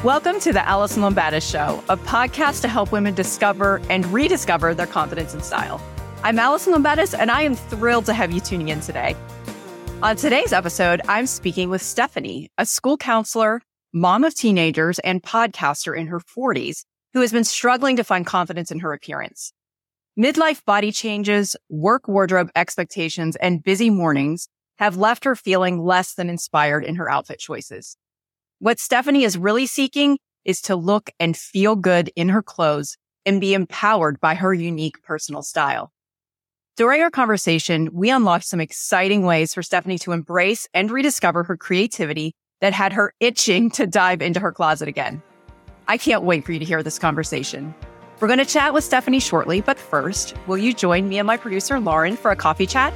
Welcome to the Allison Lombatis Show, a podcast to help women discover and rediscover their confidence and style. I'm Allison Lombatis, and I am thrilled to have you tuning in today. On today's episode, I'm speaking with Stephanie, a school counselor, mom of teenagers, and podcaster in her 40s who has been struggling to find confidence in her appearance. Midlife body changes, work wardrobe expectations, and busy mornings have left her feeling less than inspired in her outfit choices. What Stephanie is really seeking is to look and feel good in her clothes and be empowered by her unique personal style. During our conversation, we unlocked some exciting ways for Stephanie to embrace and rediscover her creativity that had her itching to dive into her closet again. I can't wait for you to hear this conversation. We're going to chat with Stephanie shortly, but first, will you join me and my producer, Lauren, for a coffee chat?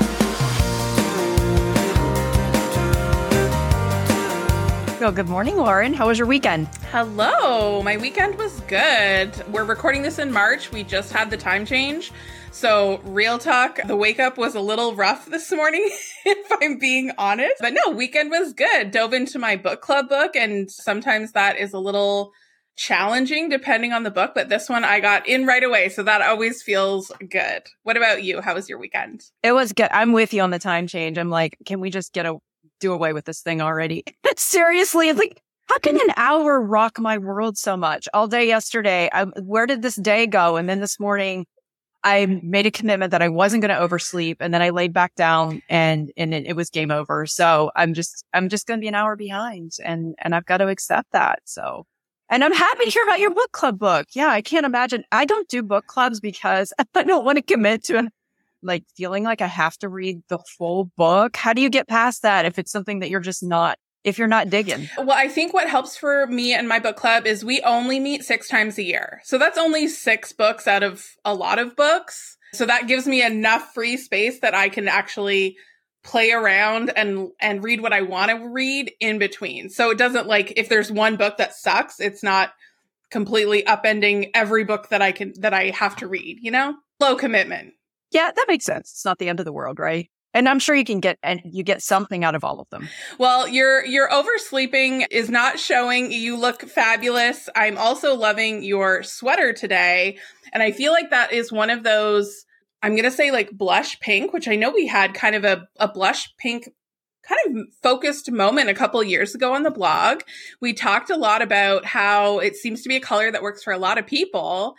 Well, good morning, Lauren. How was your weekend? Hello. My weekend was good. We're recording this in March. We just had the time change. So real talk, the wake up was a little rough this morning, if I'm being honest. But no, weekend was good. Dove into my book club book, and sometimes that is a little challenging depending on the book. But this one I got in right away. So that always feels good. What about you? How was your weekend? It was good. I'm with you on the time change. I'm like, can we just do away with this thing already? Seriously, it's like, how can an hour rock my world so much? All day yesterday, where did this day go? And then this morning, I made a commitment that I wasn't going to oversleep, and then I laid back down, and it was game over. So I'm just going to be an hour behind, and I've got to accept that. So, and I'm happy to hear about your book club book. Yeah, I can't imagine. I don't do book clubs because I don't want to commit to feeling like I have to read the full book. How do you get past that if it's something that if you're not digging? Well, I think what helps for me and my book club is we only meet 6 times a year. So that's only 6 books out of a lot of books. So that gives me enough free space that I can actually play around and read what I want to read in between. So it doesn't if there's one book that sucks, it's not completely upending every book that I have to read, Low commitment. Yeah, that makes sense. It's not the end of the world, right? And I'm sure you get something out of all of them. Well, your oversleeping is not showing. You look fabulous. I'm also loving your sweater today. And I feel like that is one of those, I'm going to say blush pink, which I know we had kind of a blush pink kind of focused moment a couple of years ago on the blog. We talked a lot about how it seems to be a color that works for a lot of people.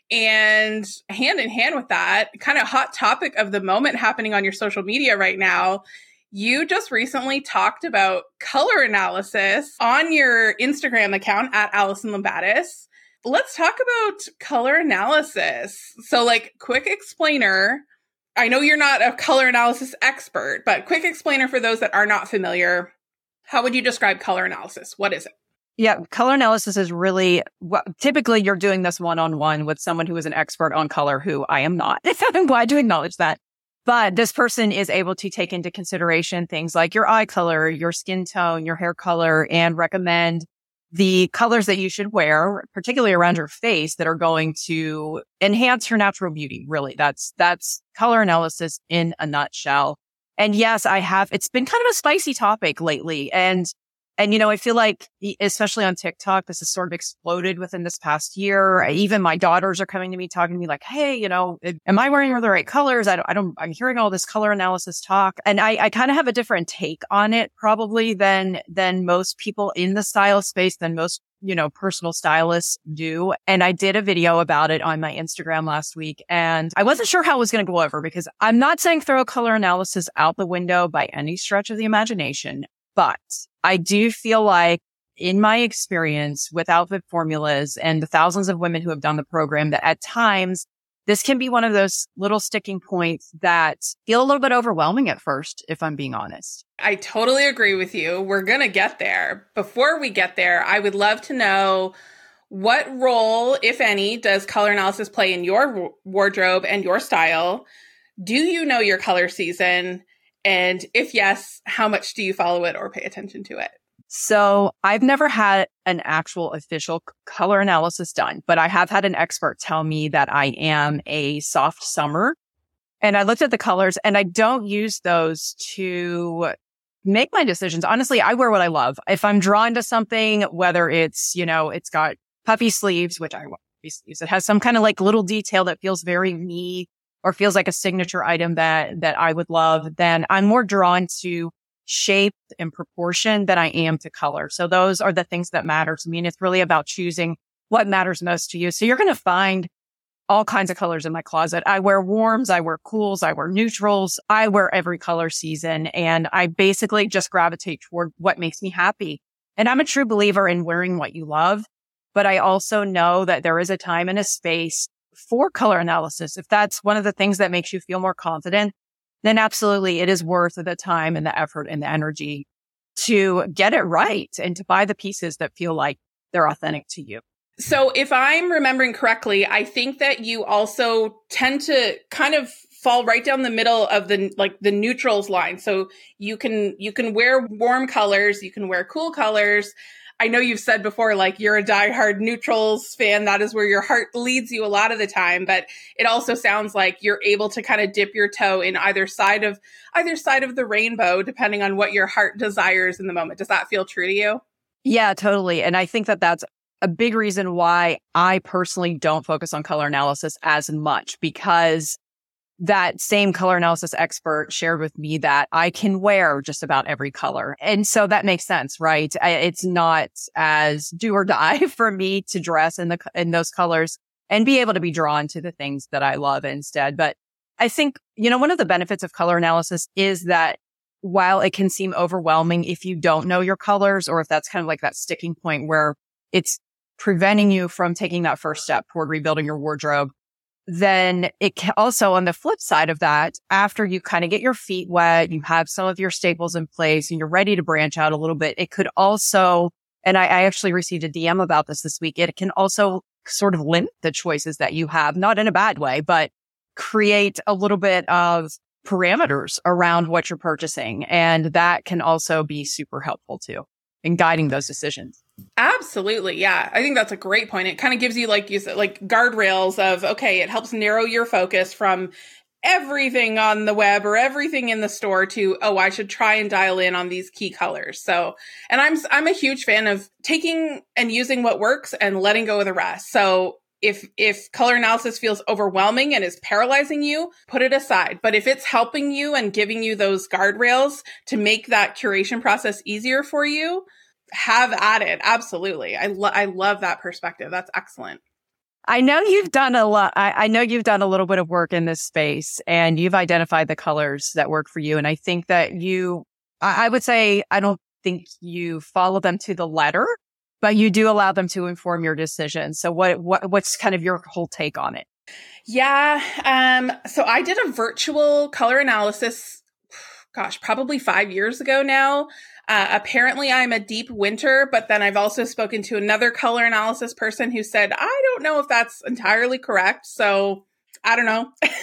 And hand in hand with that, kind of hot topic of the moment happening on your social media right now, you just recently talked about color analysis on your Instagram account at Allison Lombatis. Let's talk about color analysis. So quick explainer. I know you're not a color analysis expert, but quick explainer for those that are not familiar. How would you describe color analysis? What is it? Yeah, color analysis is really, typically you're doing this one-on-one with someone who is an expert on color, who I am not. I'm glad to acknowledge that. But this person is able to take into consideration things like your eye color, your skin tone, your hair color, and recommend the colors that you should wear, particularly around your face, that are going to enhance your natural beauty. Really, that's color analysis in a nutshell. And yes, it's been kind of a spicy topic lately. And I feel like, especially on TikTok, this has sort of exploded within this past year. Even my daughters are coming to me, talking to me like, hey, am I wearing the right colors? I'm hearing all this color analysis talk. And I kind of have a different take on it probably than most people in the style space, than most, personal stylists do. And I did a video about it on my Instagram last week, and I wasn't sure how it was going to go over, because I'm not saying throw color analysis out the window by any stretch of the imagination. But I do feel like, in my experience with outfit formulas and the thousands of women who have done the program, that at times this can be one of those little sticking points that feel a little bit overwhelming at first, if I'm being honest. I totally agree with you. We're going to get there. Before we get there, I would love to know, what role, if any, does color analysis play in your wardrobe and your style? Do you know your color season? And if yes, how much do you follow it or pay attention to it? So I've never had an actual official color analysis done, but I have had an expert tell me that I am a soft summer. And I looked at the colors, and I don't use those to make my decisions. Honestly, I wear what I love. If I'm drawn to something, whether it's, it's got puffy sleeves, which I want puffy sleeves, it has some kind of like little detail that feels very me or feels like a signature item that I would love, then I'm more drawn to shape and proportion than I am to color. So those are the things that matter to me. And it's really about choosing what matters most to you. So you're going to find all kinds of colors in my closet. I wear warms, I wear cools, I wear neutrals, I wear every color season. And I basically just gravitate toward what makes me happy. And I'm a true believer in wearing what you love, but I also know that there is a time and a space for color analysis. If that's one of the things that makes you feel more confident, then absolutely it is worth the time and the effort and the energy to get it right and to buy the pieces that feel like they're authentic to you. So if I'm remembering correctly, I think that you also tend to kind of fall right down the middle of the neutrals line. So you can wear warm colors, you can wear cool colors. I know you've said before, like you're a diehard neutrals fan. That is where your heart leads you a lot of the time. But it also sounds like you're able to kind of dip your toe in either side of the rainbow, depending on what your heart desires in the moment. Does that feel true to you? Yeah, totally. And I think that that's a big reason why I personally don't focus on color analysis as much, because that same color analysis expert shared with me that I can wear just about every color. And so that makes sense, right? It's not as do or die for me to dress in those colors and be able to be drawn to the things that I love instead. But I think, one of the benefits of color analysis is that while it can seem overwhelming if you don't know your colors, or if that's kind of like that sticking point where it's preventing you from taking that first step toward rebuilding your wardrobe, then it can also, on the flip side of that, after you kind of get your feet wet, you have some of your staples in place and you're ready to branch out a little bit, it could also, and I actually received a DM about this week, it can also sort of limit the choices that you have, not in a bad way, but create a little bit of parameters around what you're purchasing. And that can also be super helpful too in guiding those decisions. Absolutely. Yeah. I think that's a great point. It kind of gives you, like you said, like guardrails of, okay, it helps narrow your focus from everything on the web or everything in the store to, oh, I should try and dial in on these key colors. So, and I'm a huge fan of taking and using what works and letting go of the rest. So if color analysis feels overwhelming and is paralyzing you, put it aside. But if it's helping you and giving you those guardrails to make that curation process easier for you, have at it. Absolutely. I love that perspective. That's excellent. I know you've done a lot. I know you've done a little bit of work in this space and you've identified the colors that work for you. And I think that I would say, I don't think you follow them to the letter, but you do allow them to inform your decision. So what's kind of your whole take on it? Yeah. So I did a virtual color analysis, probably 5 years ago now. Apparently I'm a deep winter, but then I've also spoken to another color analysis person who said, I don't know if that's entirely correct. So I don't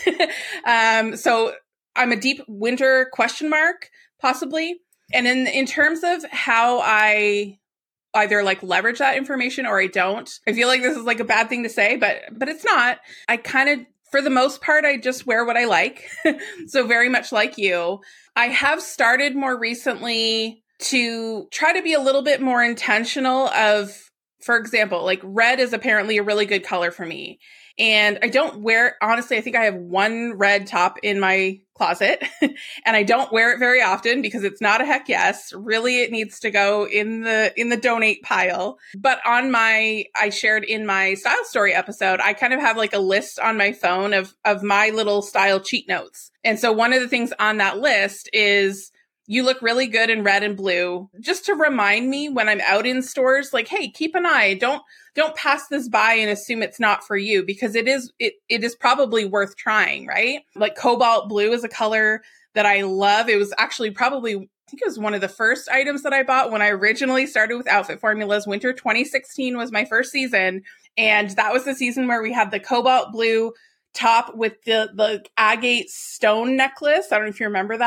know. So I'm a deep winter ? Possibly. And in terms of how I either like leverage that information or I don't, I feel like this is like a bad thing to say, but it's not. I kind of, for the most part, I just wear what I like. So very much like you, I have started more recently to try to be a little bit more intentional of, for example, like red is apparently a really good color for me. And I don't wear, honestly, I think I have one red top in my closet and I don't wear it very often because it's not a heck yes. Really, it needs to go in the donate pile. But I shared in my style story episode, I kind of have like a list on my phone of my little style cheat notes. And so one of the things on that list is, you look really good in red and blue, just to remind me when I'm out in stores, like, hey, keep an eye. Don't pass this by and assume it's not for you, because it is probably worth trying, right? Like cobalt blue is a color that I love. It was actually probably, I think it was one of the first items that I bought when I originally started with Outfit Formulas. Winter 2016 was my first season. And that was the season where we had the cobalt blue top with the agate stone necklace. I don't know if you remember that.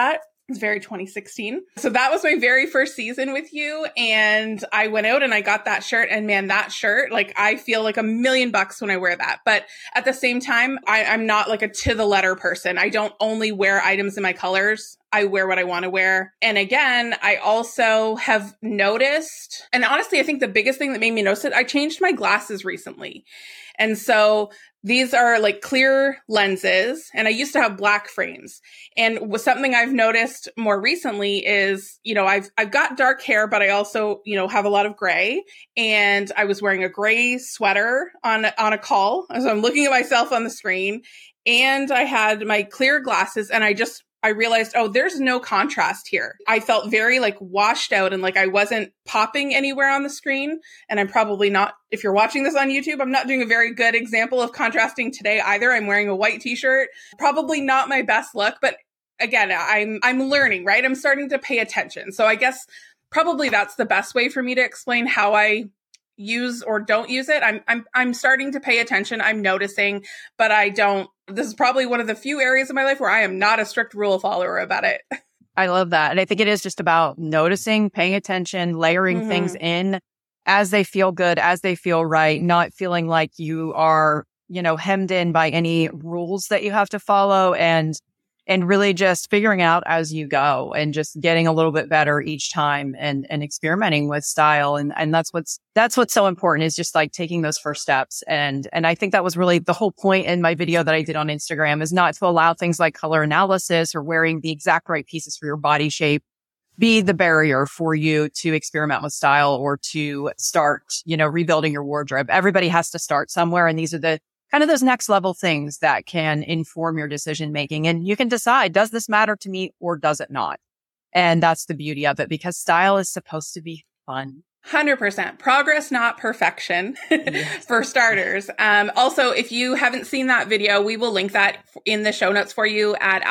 It's very 2016. So that was my very first season with you. And I went out and I got that shirt. And man, that shirt, like I feel like $1,000,000 when I wear that. But at the same time, I'm not like a to the letter person. I don't only wear items in my colors. I wear what I want to wear. And again, I also have noticed, and honestly, I think the biggest thing that made me notice it, I changed my glasses recently. And so these are like clear lenses, and I used to have black frames. And with something I've noticed more recently is, I've got dark hair, but I also, have a lot of gray. And I was wearing a gray sweater on a call. So I'm looking at myself on the screen, and I had my clear glasses, and I realized, oh, there's no contrast here. I felt very like washed out and like I wasn't popping anywhere on the screen. And I'm probably not, if you're watching this on YouTube, I'm not doing a very good example of contrasting today either. I'm wearing a white t-shirt, probably not my best look, but again, I'm learning, right? I'm starting to pay attention. So I guess probably that's the best way for me to explain how I use or don't use it. I'm starting to pay attention. I'm noticing, but this is probably one of the few areas of my life where I am not a strict rule follower about it. I love that. And I think it is just about noticing, paying attention, layering things in as they feel good, as they feel right, not feeling like you are, hemmed in by any rules that you have to follow, and really just figuring out as you go and just getting a little bit better each time and experimenting with style. And that's what's so important, is just like taking those first steps. And I think that was really the whole point in my video that I did on Instagram, is not to allow things like color analysis or wearing the exact right pieces for your body shape be the barrier for you to experiment with style or to start, rebuilding your wardrobe. Everybody has to start somewhere. And these are the kind of those next level things that can inform your decision making. And you can decide, does this matter to me or does it not? And that's the beauty of it, because style is supposed to be fun. 100%. Progress, not perfection, for starters. Also, if you haven't seen that video, we will link that in the show notes for you at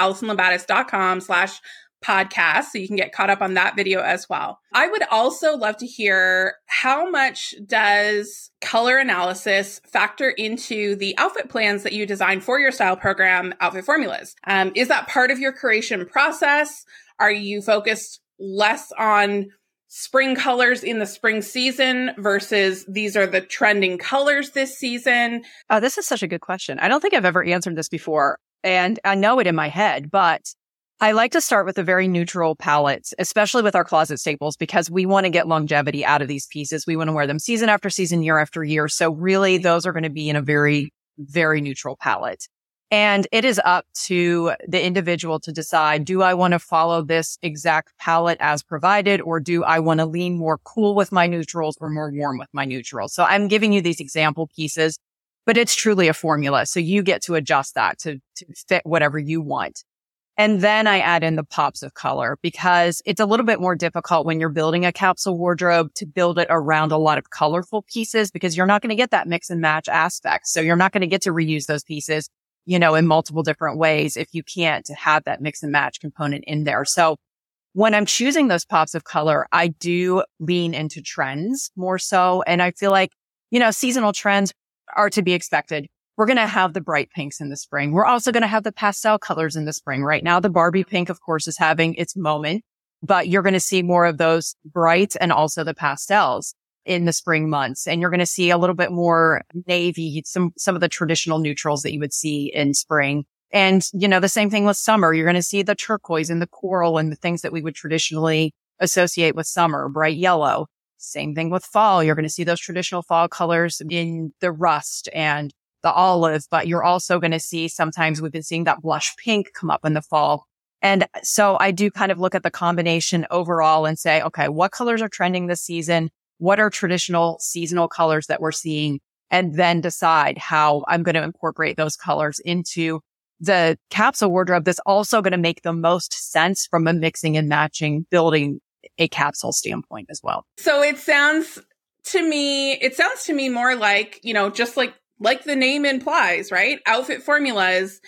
AllisonLabatis.com/podcast, so you can get caught up on that video as well. I would also love to hear, how much does color analysis factor into the outfit plans that you design for your style program, Outfit Formulas? Is that part of your creation process? Are you focused less on spring colors in the spring season versus these are the trending colors this season? Oh, this is such a good question. I don't think I've ever answered this before, and I know it in my head, but I like to start with a very neutral palette, especially with our closet staples, because we want to get longevity out of these pieces. We want to wear them season after season, year after year. So really, those are going to be in a very, very neutral palette. And it is up to the individual to decide, do I want to follow this exact palette as provided, or do I want to lean more cool with my neutrals or more warm with my neutrals? So I'm giving you these example pieces, but it's truly a formula. So you get to adjust that to fit whatever you want. And then I add in the pops of color, because it's a little bit more difficult when you're building a capsule wardrobe to build it around a lot of colorful pieces, because you're not going to get that mix and match aspect. So you're not going to get to reuse those pieces, in multiple different ways if you can't have that mix and match component in there. So when I'm choosing those pops of color, I do lean into trends more so. And I feel like, seasonal trends are to be expected. We're going to have the bright pinks in the spring. We're also going to have the pastel colors in the spring. Right now, the Barbie pink, of course, is having its moment, but you're going to see more of those brights and also the pastels in the spring months. And you're going to see a little bit more navy, some of the traditional neutrals that you would see in spring. And, the same thing with summer. You're going to see the turquoise and the coral and the things that we would traditionally associate with summer, bright yellow. Same thing with fall. You're going to see those traditional fall colors in the rust and the olive, but you're also going to see, sometimes we've been seeing that blush pink come up in the fall. And so I do kind of look at the combination overall and say, okay, what colors are trending this season? What are traditional seasonal colors that we're seeing? And then decide how I'm going to incorporate those colors into the capsule wardrobe that's also going to make the most sense from a mixing and matching, building a capsule standpoint as well. So it sounds to me more like, just like the name implies, right? Outfit Formulas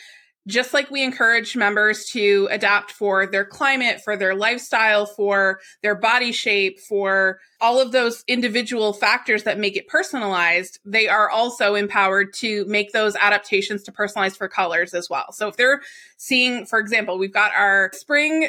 just like we encourage members to adapt for their climate, for their lifestyle, for their body shape, for all of those individual factors that make it personalized, they are also empowered to make those adaptations to personalize for colors as well. So if they're seeing, for example, we've got our spring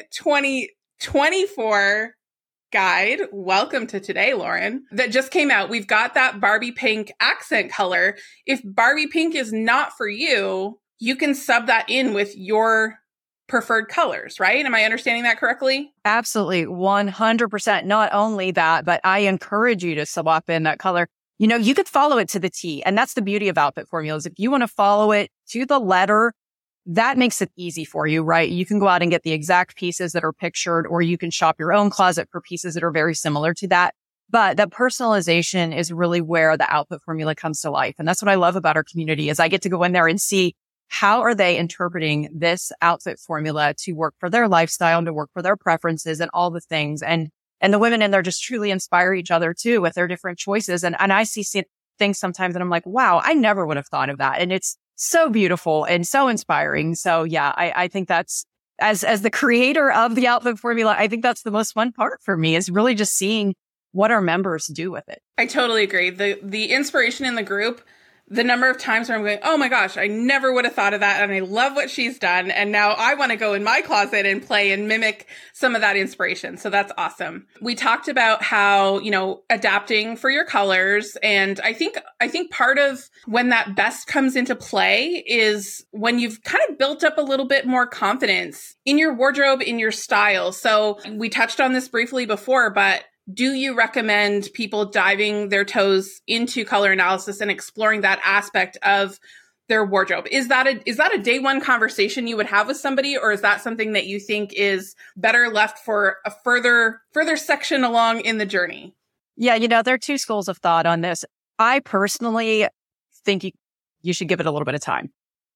2024 guide. Welcome to today, Lauren, that just came out. We've got that Barbie pink accent color. If Barbie pink is not for you, you can sub that in with your preferred colors, right? Am I understanding that correctly? Absolutely. 100%. Not only that, but I encourage you to swap in that color. You know, you could follow it to the T. And that's the beauty of outfit formulas. If you want to follow it to the letter, that makes it easy for you, right? You can go out and get the exact pieces that are pictured, or you can shop your own closet for pieces that are very similar to that. But that personalization is really where the outfit formula comes to life. And that's what I love about our community is I get to go in there and see how are they interpreting this outfit formula to work for their lifestyle and to work for their preferences and all the things. And the women in there just truly inspire each other too with their different choices. And I see things sometimes and I'm like, wow, I never would have thought of that. And it's so beautiful and so inspiring. So yeah, I think that's as the creator of the outfit formula, I think that's the most fun part for me is really just seeing what our members do with it. I totally agree. The inspiration in the group, the number of times where I'm going, oh my gosh, I never would have thought of that. And I love what she's done. And now I want to go in my closet and play and mimic some of that inspiration. So that's awesome. We talked about how, you know, adapting for your colors. And I think part of when that best comes into play is when you've kind of built up a little bit more confidence in your wardrobe, in your style. So we touched on this briefly before, but do you recommend people diving their toes into color analysis and exploring that aspect of their wardrobe? Is that a day one conversation you would have with somebody, or is that something that you think is better left for a further section along in the journey? Yeah, you know, there are two schools of thought on this. I personally think you should give it a little bit of time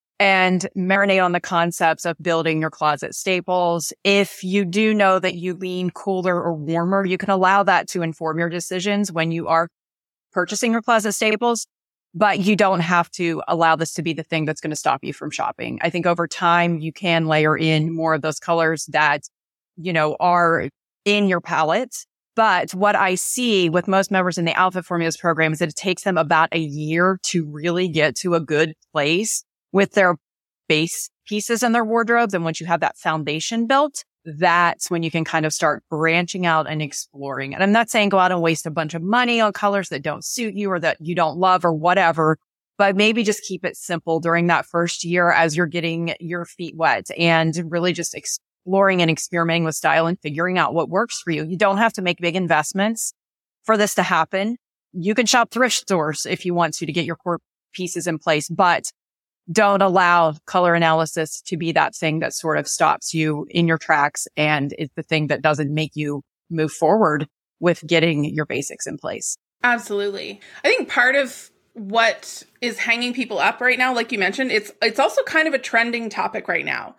and marinate on the concepts of building your closet staples. If you do know that you lean cooler or warmer, you can allow that to inform your decisions when you are purchasing your closet staples, but you don't have to allow this to be the thing that's going to stop you from shopping. I think over time, you can layer in more of those colors that, you know, are in your palette. But what I see with most members in the Outfit Formulas program is that it takes them about a year to really get to a good place with their base pieces in their wardrobes. And once you have that foundation built, that's when you can kind of start branching out and exploring. And I'm not saying go out and waste a bunch of money on colors that don't suit you or that you don't love or whatever, but maybe just keep it simple during that first year as you're getting your feet wet and really just exploring and experimenting with style and figuring out what works for you. You don't have to make big investments for this to happen. You can shop thrift stores if you want to get your core pieces in place, but don't allow color analysis to be that thing that sort of stops you in your tracks and is the thing that doesn't make you move forward with getting your basics in place. Absolutely. I think part of what is hanging people up right now, like you mentioned, it's also kind of a trending topic right now.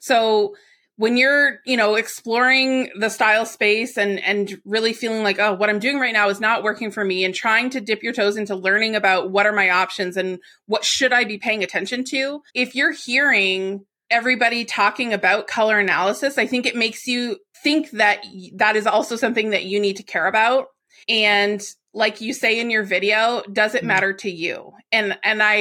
So when you're, you know, exploring the style space and really feeling like, oh, what I'm doing right now is not working for me, and trying to dip your toes into learning about what are my options and what should I be paying attention to, if you're hearing everybody talking about color analysis, I think it makes you think that that is also something that you need to care about. And like you say in your video, does it matter to you? And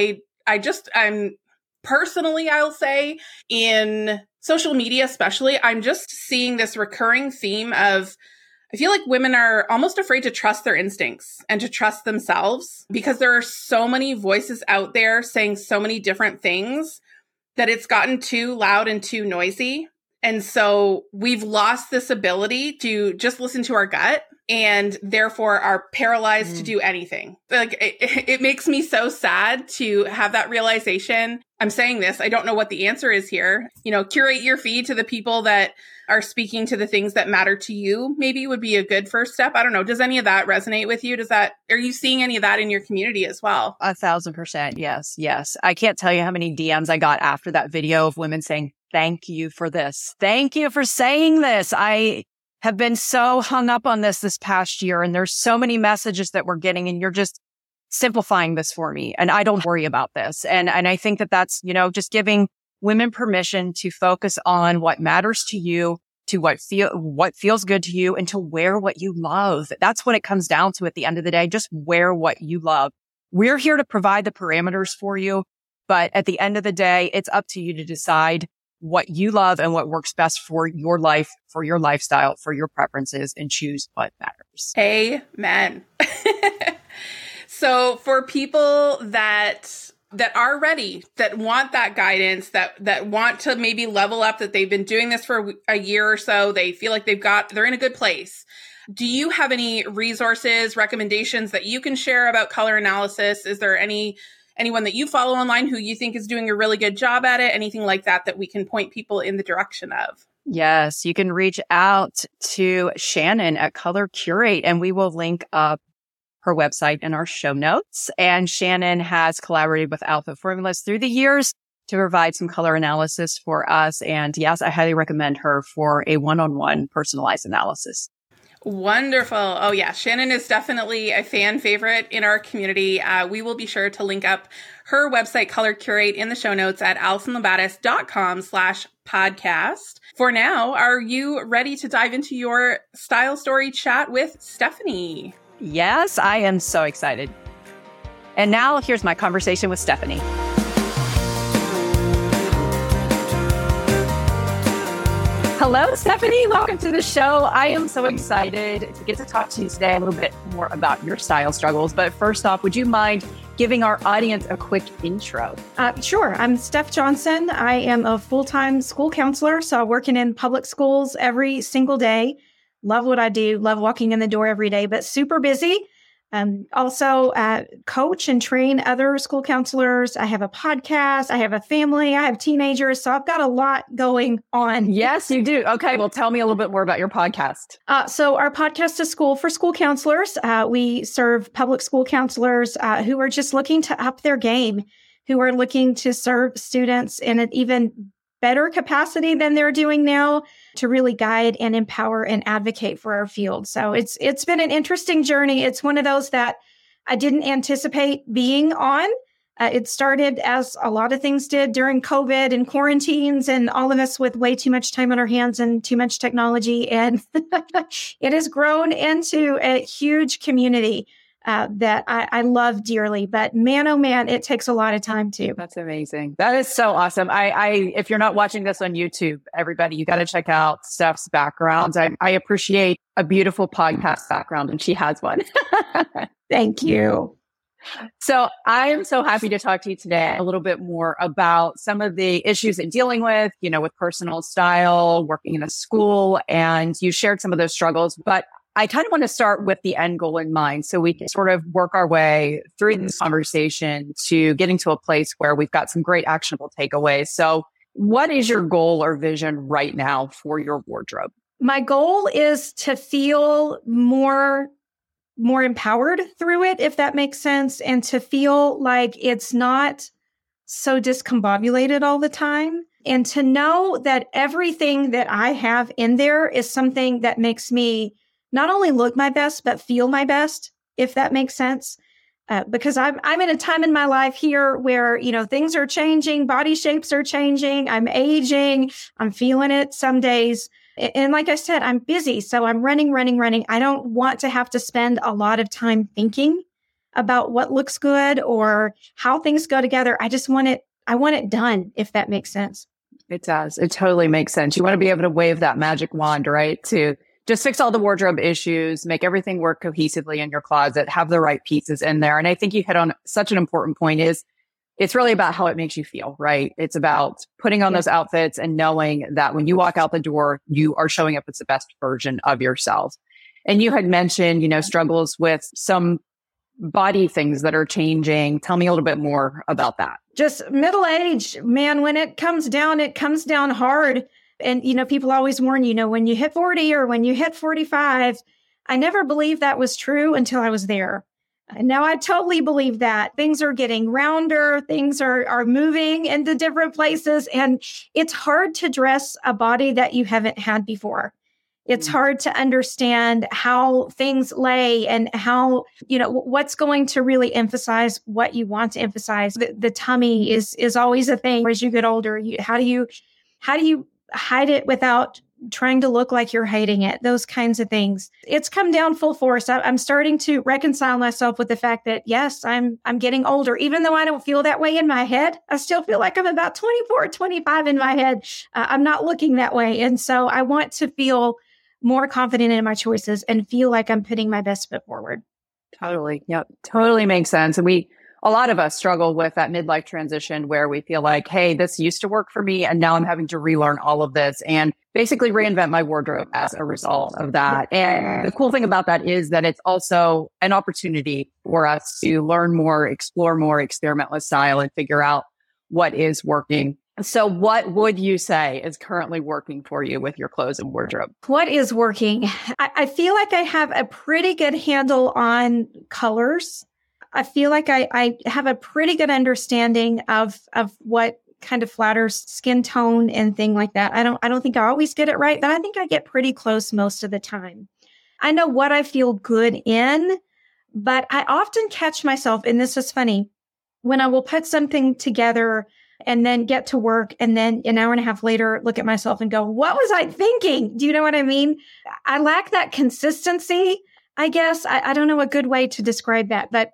I'm personally, I'll say in social media, especially, I'm just seeing this recurring theme of, I feel like women are almost afraid to trust their instincts and to trust themselves because there are so many voices out there saying so many different things that it's gotten too loud and too noisy. And so we've lost this ability to just listen to our gut and therefore are paralyzed to do anything. Like it makes me so sad to have that realization. I'm saying this, I don't know what the answer is here. You know, curate your feed to the people that are speaking to the things that matter to you. Maybe would be a good first step. I don't know. Does any of that resonate with you? Are you seeing any of that in your community as well? 1,000%. Yes. Yes. I can't tell you how many DMs I got after that video of women saying, thank you for this. Thank you for saying this. I have been so hung up on this past year, and there's so many messages that we're getting, and you're just simplifying this for me, and I don't worry about this. And I think that that's, you know, just giving women permission to focus on what matters to you, to what feels good to you, and to wear what you love. That's what it comes down to at the end of the day. Just wear what you love. We're here to provide the parameters for you, but at the end of the day, it's up to you to decide what you love and what works best for your life, for your lifestyle, for your preferences, and choose what matters. Amen. So for people that are ready, that want that guidance, that want to maybe level up, that they've been doing this for a year or so, they feel like they're in a good place. Do you have any resources, recommendations that you can share about color analysis? Is there anyone that you follow online who you think is doing a really good job at it? Anything like that we can point people in the direction of? Yes, you can reach out to Shannon at Color Curate, and we will link up her website in our show notes. And Shannon has collaborated with Alpha Formulas through the years to provide some color analysis for us. And yes, I highly recommend her for a one-on-one personalized analysis. Wonderful. Oh yeah. Shannon is definitely a fan favorite in our community. We will be sure to link up her website, Color Curate, in the show notes at AllisonLabatis.com/podcast. For now, are you ready to dive into your style story chat with Stephanie? Yes, I am so excited. And now here's my conversation with Stephanie. Hello, Stephanie. Welcome to the show. I am so excited to get to talk to you today a little bit more about your style struggles. But first off, would you mind giving our audience a quick intro? Sure. I'm Steph Johnson. I am a full-time school counselor, so I'm working in public schools every single day. Love what I do. Love walking in the door every day, but super busy. Also coach and train other school counselors. I have a podcast. I have a family. I have teenagers. So I've got a lot going on. Yes, you do. Okay. Well, tell me a little bit more about your podcast. So our podcast is School for School Counselors. We serve public school counselors who are just looking to up their game, who are looking to serve students in an even better capacity than they're doing now, to really guide and empower and advocate for our field. So it's been an interesting journey. It's one of those that I didn't anticipate being on. It started, as a lot of things did, during COVID and quarantines and all of us with way too much time on our hands and too much technology. And it has grown into a huge community that I love dearly. But man, oh man, it takes a lot of time too. That's amazing. That is so awesome. If you're not watching this on YouTube, everybody, you got to check out Steph's background. I appreciate a beautiful podcast background, and she has one. Thank you. So I am so happy to talk to you today a little bit more about some of the issues that dealing with, with personal style, working in a school, and you shared some of those struggles, but I kind of want to start with the end goal in mind so we can sort of work our way through this conversation to getting to a place where we've got some great actionable takeaways. So what is your goal or vision right now for your wardrobe? My goal is to feel more empowered through it, if that makes sense, and to feel like it's not so discombobulated all the time. And to know that everything that I have in there is something that makes me not only look my best, but feel my best, if that makes sense. Because I'm in a time in my life here where, things are changing, body shapes are changing, I'm aging, I'm feeling it some days. And like I said, I'm busy. So I'm running. I don't want to have to spend a lot of time thinking about what looks good or how things go together. I want it done, if that makes sense. It does. It totally makes sense. You want to be able to wave that magic wand, right? To just fix all the wardrobe issues, make everything work cohesively in your closet, have the right pieces in there. And I think you hit on such an important point is it's really about how it makes you feel, right? It's about putting on those outfits and knowing that when you walk out the door, you are showing up as the best version of yourself. And you had mentioned, struggles with some body things that are changing. Tell me a little bit more about that. Just middle age, man, when it comes down hard. And, people always warn, when you hit 40 or when you hit 45, I never believed that was true until I was there. And now I totally believe that things are getting rounder, things are moving into different places, and it's hard to dress a body that you haven't had before. It's hard to understand how things lay and how, what's going to really emphasize what you want to emphasize. The tummy is always a thing as you get older. How do you hide it without trying to look like you're hiding it? Those kinds of things. It's come down full force. I'm starting to reconcile myself with the fact that, yes, I'm getting older. Even though I don't feel that way in my head, I still feel like I'm about 24, 25 in my head. I'm not looking that way. And so I want to feel more confident in my choices and feel like I'm putting my best foot forward. Totally. Yep. Totally makes sense. And a lot of us struggle with that midlife transition where we feel like, hey, this used to work for me, and now I'm having to relearn all of this and basically reinvent my wardrobe as a result of that. And the cool thing about that is that it's also an opportunity for us to learn more, explore more, experiment with style, and figure out what is working. So what would you say is currently working for you with your clothes and wardrobe? What is working? I feel like I have a pretty good handle on colors. I feel like I have a pretty good understanding of what kind of flatters skin tone and thing like that. I don't think I always get it right, but I think I get pretty close most of the time. I know what I feel good in, but I often catch myself, and this is funny, when I will put something together and then get to work and then an hour and a half later look at myself and go, what was I thinking? Do you know what I mean? I lack that consistency, I guess. I don't know a good way to describe that, but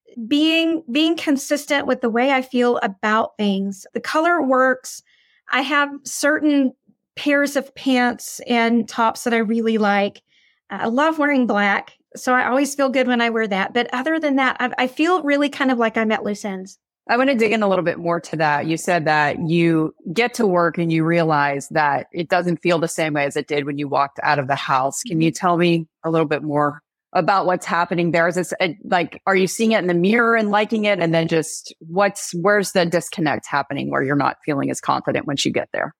being consistent with the way I feel about things. The color works. I have certain pairs of pants and tops that I really like. I love wearing black, so I always feel good when I wear that. But other than that, I feel really kind of like I'm at loose ends. I want to dig in a little bit more to that. You said that you get to work and you realize that it doesn't feel the same way as it did when you walked out of the house. Can you tell me a little bit more about what's happening there? Is this like, are you seeing it in the mirror and liking it? And then just where's the disconnect happening where you're not feeling as confident once you get there?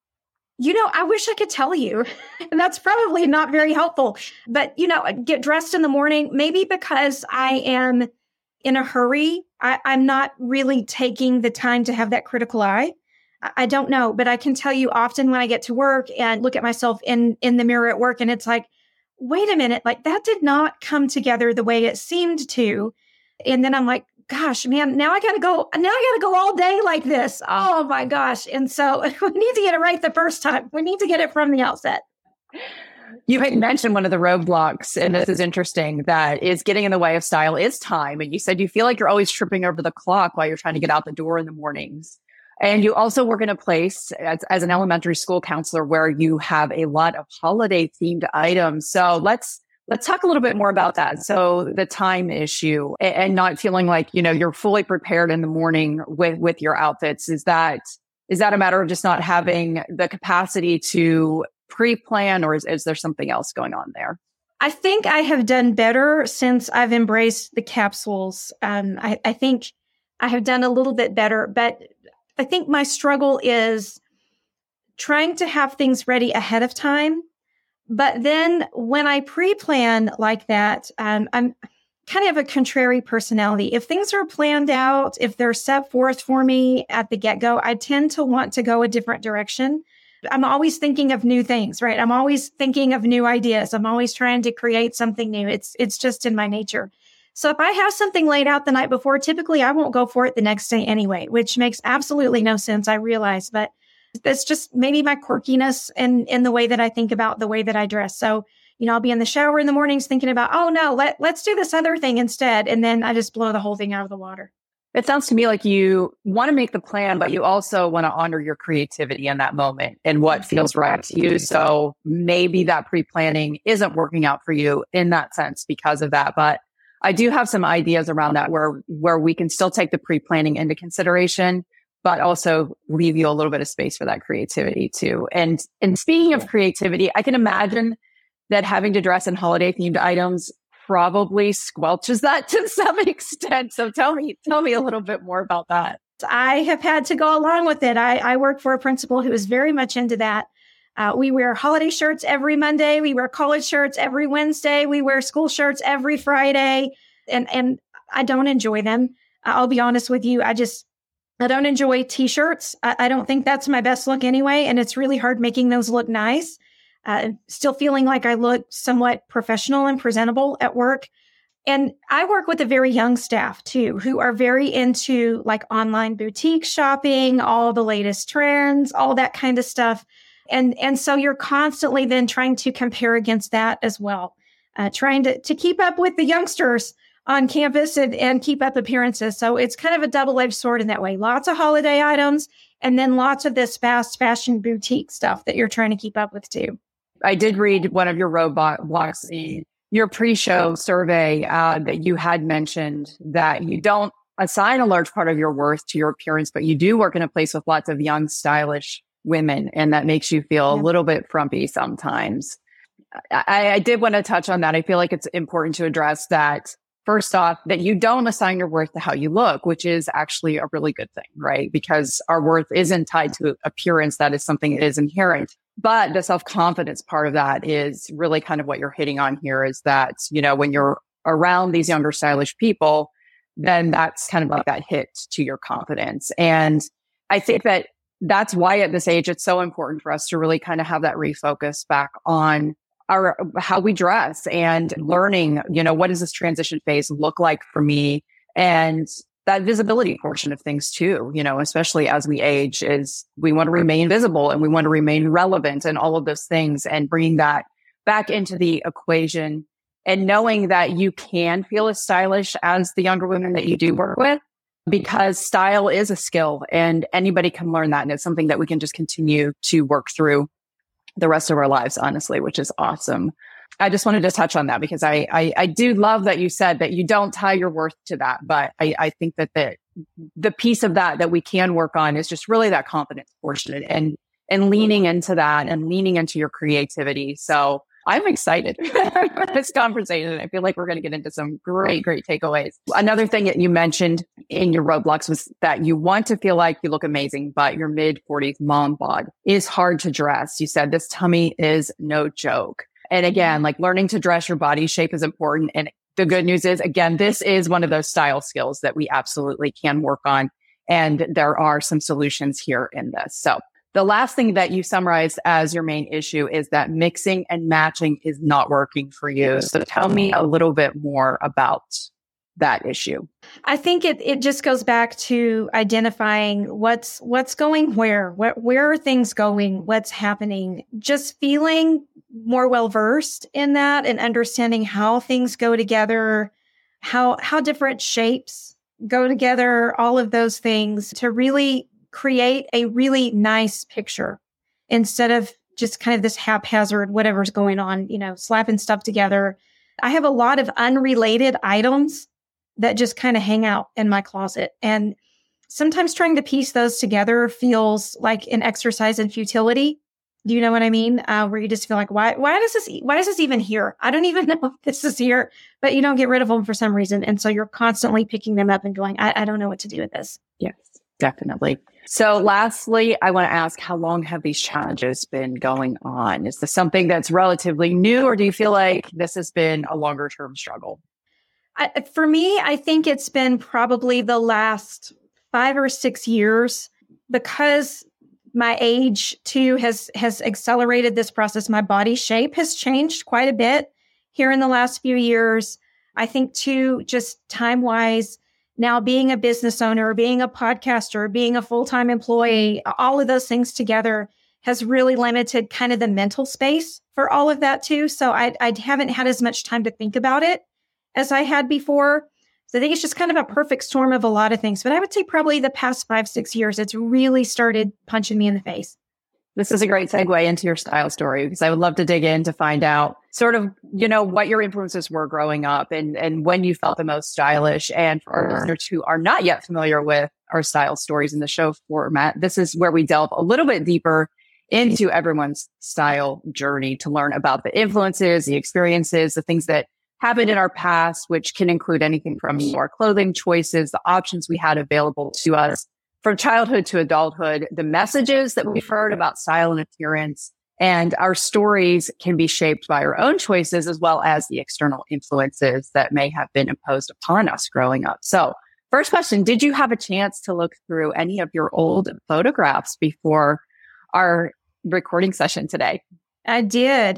I wish I could tell you, and that's probably not very helpful, but, get dressed in the morning, maybe because I am in a hurry. I'm not really taking the time to have that critical eye. I don't know, but I can tell you often when I get to work and look at myself in the mirror at work, and it's like, wait a minute, like that did not come together the way it seemed to. And then I'm like, gosh, man, now I got to go all day like this. Oh my gosh. And so we need to get it right the first time. We need to get it from the outset. You had mentioned one of the roadblocks, and this is interesting, that is getting in the way of style is time. And you said you feel like you're always tripping over the clock while you're trying to get out the door in the mornings. And you also work in a place as an elementary school counselor where you have a lot of holiday themed items. So let's talk a little bit more about that. So the time issue and not feeling like, you're fully prepared in the morning with your outfits. Is that a matter of just not having the capacity to pre-plan, or is there something else going on there? I think I have done better since I've embraced the capsules. I think I have done a little bit better, but I think my struggle is trying to have things ready ahead of time. But then when I pre-plan like that, I'm kind of a contrary personality. If things are planned out, if they're set forth for me at the get-go, I tend to want to go a different direction. I'm always thinking of new things, right? I'm always thinking of new ideas. I'm always trying to create something new. It's just in my nature. So if I have something laid out the night before, typically I won't go for it the next day anyway, which makes absolutely no sense, I realize. But that's just maybe my quirkiness in the way that I think about the way that I dress. So, I'll be in the shower in the mornings thinking about, oh no, let's do this other thing instead. And then I just blow the whole thing out of the water. It sounds to me like you want to make the plan, but you also want to honor your creativity in that moment and what feels right to you. So maybe that pre-planning isn't working out for you in that sense because of that. But I do have some ideas around that where we can still take the pre-planning into consideration, but also leave you a little bit of space for that creativity too. And speaking of creativity, I can imagine that having to dress in holiday themed items probably squelches that to some extent. So tell me a little bit more about that. I have had to go along with it. I work for a principal who is very much into that. We wear holiday shirts every Monday. We wear college shirts every Wednesday. We wear school shirts every Friday. And I don't enjoy them. I'll be honest with you. I don't enjoy t-shirts. I don't think that's my best look anyway. And it's really hard making those look nice. still feeling like I look somewhat professional and presentable at work. And I work with a very young staff too, who are very into like online boutique shopping, all the latest trends, all that kind of stuff. And so you're constantly then trying to compare against that as well, trying to keep up with the youngsters on campus and keep up appearances. So it's kind of a double-edged sword in that way. Lots of holiday items and then lots of this fast fashion boutique stuff that you're trying to keep up with too. I did read one of your roadblocks in your pre-show survey that you had mentioned that you don't assign a large part of your worth to your appearance, but you do work in a place with lots of young, stylish women, and that makes you feel a little bit frumpy sometimes. I did want to touch on that. I feel like it's important to address that. First off, that you don't assign your worth to how you look, which is actually a really good thing, right? Because our worth isn't tied to appearance. That is something that is inherent. But the self-confidence part of that is really kind of what you're hitting on here is that, you know, when you're around these younger, stylish people, then that's kind of like that hit to your confidence. And I think that that's why at this age, it's so important for us to really kind of have that refocus back on how we dress and learning, you know, what does this transition phase look like for me? And that visibility portion of things too, you know, especially as we age, is we want to remain visible and we want to remain relevant and all of those things, and bringing that back into the equation and knowing that you can feel as stylish as the younger women that you do work with, because style is a skill and anybody can learn that. And it's something that we can just continue to work through the rest of our lives, honestly, which is awesome. I just wanted to touch on that because I do love that you said that you don't tie your worth to that. But I think that the piece of that we can work on is just really that confidence portion and leaning into that and leaning into your creativity. So I'm excited for this conversation. I feel like we're going to get into some great takeaways. Another thing that you mentioned in your roadblocks was that you want to feel like you look amazing, but your mid-40s mom bod is hard to dress. You said this tummy is no joke. And again, like learning to dress your body shape is important. And the good news is, again, this is one of those style skills that we absolutely can work on. And there are some solutions here in this. So the last thing that you summarized as your main issue is that mixing and matching is not working for you. So tell me a little bit more about that issue. I think it just goes back to identifying what's going where are things going, what's happening, just feeling more well-versed in that and understanding how things go together, how different shapes go together, all of those things to really create a really nice picture instead of just kind of this haphazard, whatever's going on, you know, slapping stuff together. I have a lot of unrelated items that just kind of hang out in my closet. And sometimes trying to piece those together feels like an exercise in futility. Do you know what I mean? Where you just feel like, why is this even here? I don't even know if this is here, but you don't get rid of them for some reason. And so you're constantly picking them up and going, I don't know what to do with this. Yes, definitely. So lastly, I want to ask, how long have these challenges been going on? Is this something that's relatively new, or do you feel like this has been a longer term struggle? For me, I think it's been probably the last 5 or 6 years, because my age too has accelerated this process. My body shape has changed quite a bit here in the last few years. I think too, just time-wise, now being a business owner, being a podcaster, being a full-time employee, all of those things together has really limited kind of the mental space for all of that too. So I haven't had as much time to think about it as I had before. So I think it's just kind of a perfect storm of a lot of things. But I would say probably the past 5-6 years, it's really started punching me in the face. This is a great segue into your style story, because I would love to dig in to find out sort of, you know, what your influences were growing up and when you felt the most stylish. And for our listeners who are not yet familiar with our style stories in the show format, this is where we delve a little bit deeper into everyone's style journey to learn about the influences, the experiences, the things that happened in our past, which can include anything from our clothing choices, the options we had available to us from childhood to adulthood, the messages that we've heard about style and appearance, and our stories can be shaped by our own choices as well as the external influences that may have been imposed upon us growing up. So first question, did you have a chance to look through any of your old photographs before our recording session today? I did.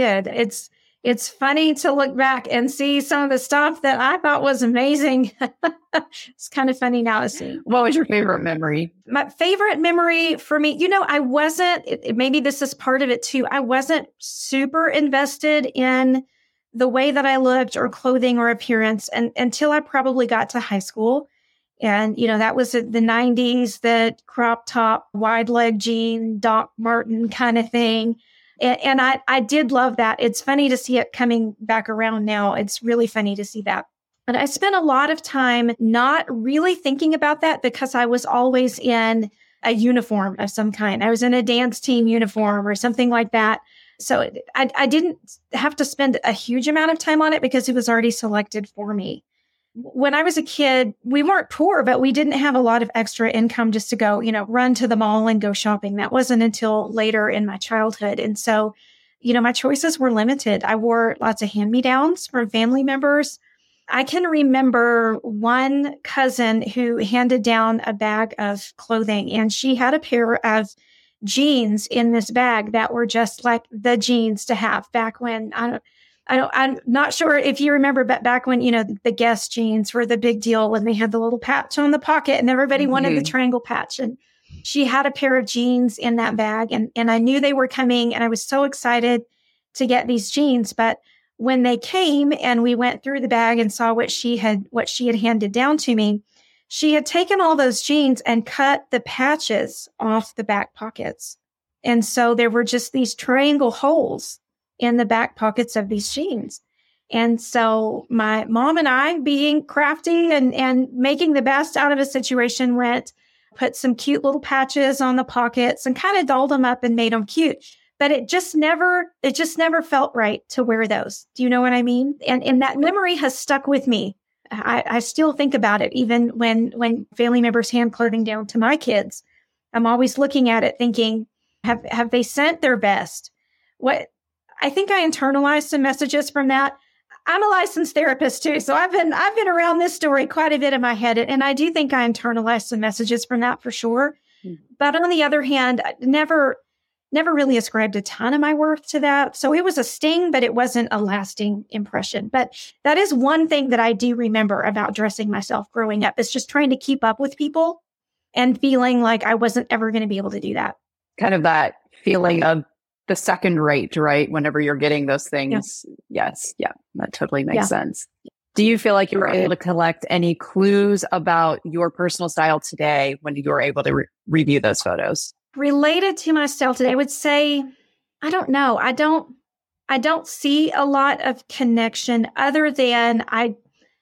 It's funny to look back and see some of the stuff that I thought was amazing. It's kind of funny now to see. What was your favorite memory? My favorite memory for me, I wasn't, maybe this is part of it too. I wasn't super invested in the way that I looked or clothing or appearance until I probably got to high school. And, that was the 90s, the crop top, wide leg jean, Doc Marten kind of thing. And I did love that. It's funny to see it coming back around now. It's really funny to see that. But I spent a lot of time not really thinking about that because I was always in a uniform of some kind. I was in a dance team uniform or something like that. So I didn't have to spend a huge amount of time on it because it was already selected for me. When I was a kid, we weren't poor, but we didn't have a lot of extra income just to go, run to the mall and go shopping. That wasn't until later in my childhood. And so, my choices were limited. I wore lots of hand-me-downs from family members. I can remember one cousin who handed down a bag of clothing, and she had a pair of jeans in this bag that were just like the jeans to have back when, I'm not sure if you remember, but back when, the Guess jeans were the big deal and they had the little patch on the pocket and everybody wanted the triangle patch. And she had a pair of jeans in that bag and I knew they were coming and I was so excited to get these jeans. But when they came and we went through the bag and saw what she had handed down to me, she had taken all those jeans and cut the patches off the back pockets. And so there were just these triangle holes in the back pockets of these jeans. And so my mom and I, being crafty and making the best out of a situation, put some cute little patches on the pockets and kind of dolled them up and made them cute. But it just never felt right to wear those. Do you know what I mean? And that memory has stuck with me. I still think about it, even when family members hand clothing down to my kids. I'm always looking at it thinking, have they sent their best? I think I internalized some messages from that. I'm a licensed therapist too, so I've been around this story quite a bit in my head, and I do think I internalized some messages from that for sure. But on the other hand, I never really ascribed a ton of my worth to that. So it was a sting, but it wasn't a lasting impression. But that is one thing that I do remember about dressing myself growing up, is just trying to keep up with people and feeling like I wasn't ever going to be able to do that. Kind of that feeling of the second rate, right? Whenever you're getting those things. Yes. Yeah, that totally makes sense. Do you feel like you were able to collect any clues about your personal style today when you were able to review those photos? Related to my style today, I would say, I don't know. I don't see a lot of connection other than I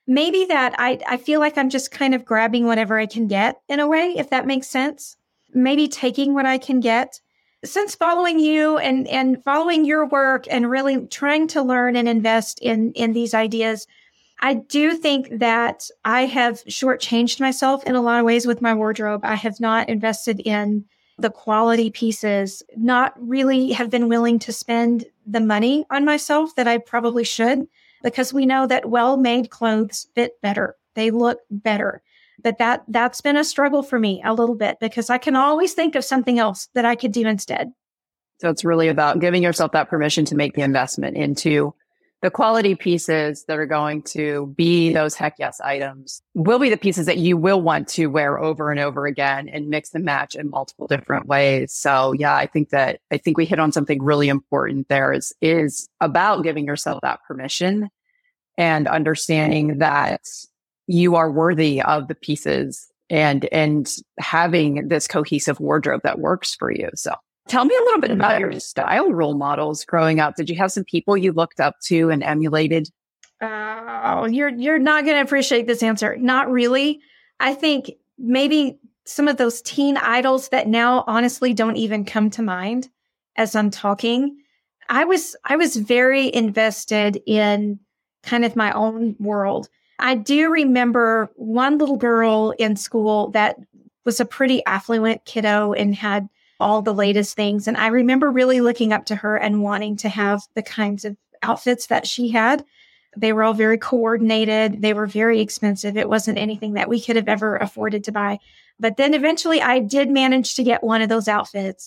feel like I'm just kind of grabbing whatever I can get in a way, if that makes sense. Maybe taking what I can get. Since following you and following your work and really trying to learn and invest in these ideas, I do think that I have shortchanged myself in a lot of ways with my wardrobe. I have not invested in the quality pieces, not really have been willing to spend the money on myself that I probably should, because we know that well-made clothes fit better. They look better. But that's been a struggle for me a little bit, because I can always think of something else that I could do instead. So it's really about giving yourself that permission to make the investment into the quality pieces that are going to be those heck yes items, will be the pieces that you will want to wear over and over again and mix and match in multiple different ways. So yeah, I think we hit on something really important there is about giving yourself that permission and understanding that you are worthy of the pieces and having this cohesive wardrobe that works for you. So tell me a little bit about your style role models growing up. Did you have some people you looked up to and emulated? Oh, you're not going to appreciate this answer. Not really. I think maybe some of those teen idols that now honestly don't even come to mind as I'm talking. I was very invested in kind of my own world. I do remember one little girl in school that was a pretty affluent kiddo and had all the latest things. And I remember really looking up to her and wanting to have the kinds of outfits that she had. They were all very coordinated. They were very expensive. It wasn't anything that we could have ever afforded to buy. But then eventually I did manage to get one of those outfits.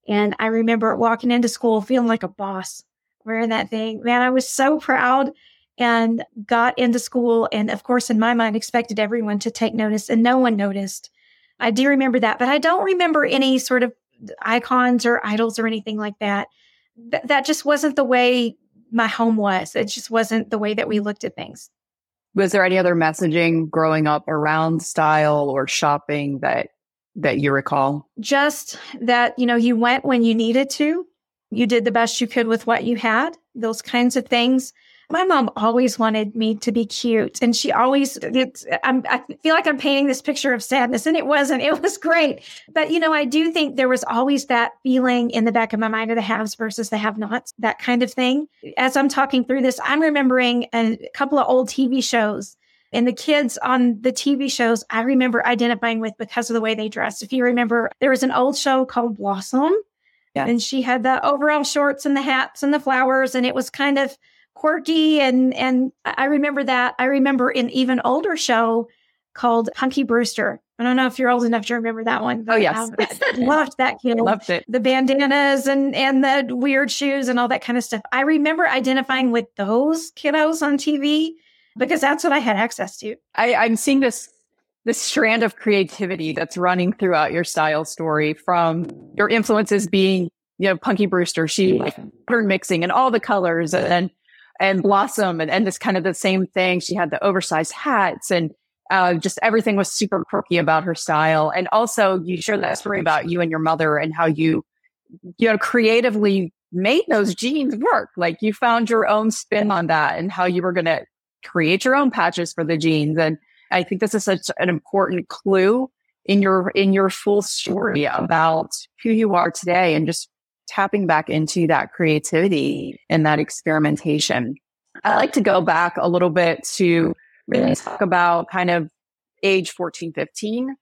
And I remember walking into school feeling like a boss wearing that thing. Man, I was so proud and got into school. And of course, in my mind, expected everyone to take notice, and no one noticed. I do remember that, but I don't remember any sort of icons or idols or anything like that. That just wasn't the way my home was. It just wasn't the way that we looked at things. Was there any other messaging growing up around style or shopping that you recall? Just that, you went when you needed to. You did the best you could with what you had, those kinds of things. My mom always wanted me to be cute, and she always, I feel like I'm painting this picture of sadness, and it wasn't. It was great. But, I do think there was always that feeling in the back of my mind of the haves versus the have-nots, that kind of thing. As I'm talking through this, I'm remembering a couple of old TV shows, and the kids on the TV shows, I remember identifying with because of the way they dressed. If you remember, there was an old show called Blossom, and she had the overall shorts and the hats and the flowers, and it was kind of quirky. And I remember that. I remember an even older show called Punky Brewster. I don't know if you're old enough to remember that one. Oh, yes. I loved that kid. Loved it. The bandanas and the weird shoes and all that kind of stuff. I remember identifying with those kiddos on TV because that's what I had access to. I'm seeing this strand of creativity that's running throughout your style story, from your influences being, Punky Brewster, she like pattern mixing and all the colors, and Blossom and this kind of the same thing. She had the oversized hats, and just everything was super quirky about her style. And also you shared that story about you and your mother and how you creatively made those jeans work. Like you found your own spin on that and how you were going to create your own patches for the jeans. And I think this is such an important clue in your full story about who you are today, and just tapping back into that creativity and that experimentation. I like to go back a little bit to really talk about kind of age 14, 15.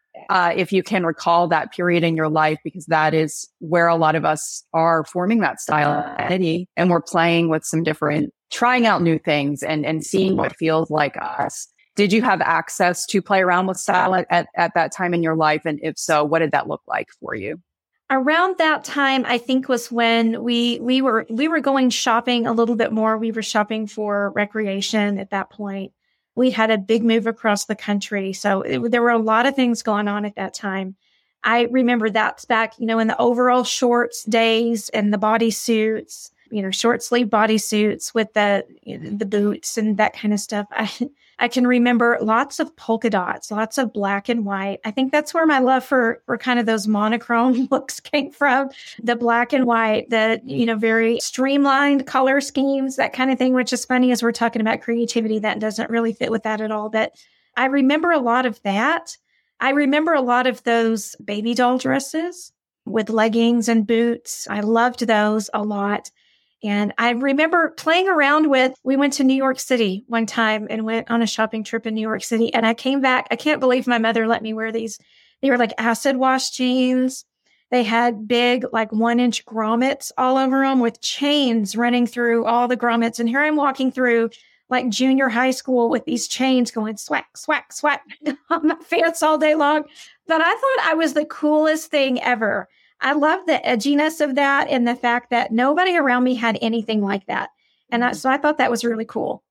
If you can recall that period in your life, because that is where a lot of us are forming that style identity, and we're playing with some different, trying out new things and seeing what feels like us. Did you have access to play around with style at that time in your life? And if so, what did that look like for you? Around that time, I think, was when we were going shopping a little bit more. We were shopping for recreation at that point. We had a big move across the country. So there were a lot of things going on at that time. I remember that's back, in the overall shorts days and the bodysuits, short sleeve bodysuits with the boots and that kind of stuff. I can remember lots of polka dots, lots of black and white. I think that's where my love for kind of those monochrome looks came from. The black and white, the, very streamlined color schemes, that kind of thing, which is funny as we're talking about creativity. That doesn't really fit with that at all. But I remember a lot of that. I remember a lot of those baby doll dresses with leggings and boots. I loved those a lot. And I remember playing around with, we went to New York City one time and went on a shopping trip in New York City. And I came back. I can't believe my mother let me wear these. They were like acid wash jeans. They had big, like 1-inch grommets all over them with chains running through all the grommets. And here I'm walking through like junior high school with these chains going swack, swack, swack on my pants all day long. But I thought I was the coolest thing ever. I love the edginess of that and the fact that nobody around me had anything like that. And so I thought that was really cool.